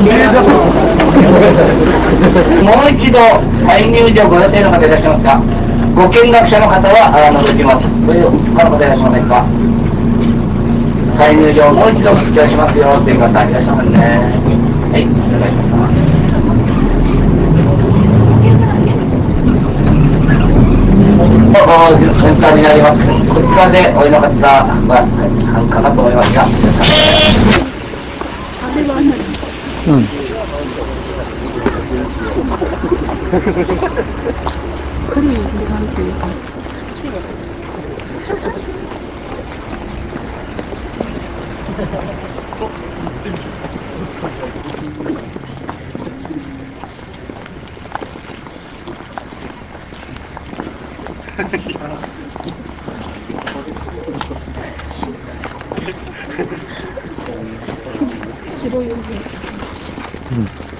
もう一度再入場ご予定の方いらっしゃいますか？ご見学者の方は除きます。そういう他の方いらっしゃいませんか？再入場もう一度復帰しますよという方いらっしゃいますね。はい、お願いします。センターになります。こちらでおいの方は繁華かと思いますが、うん。白い。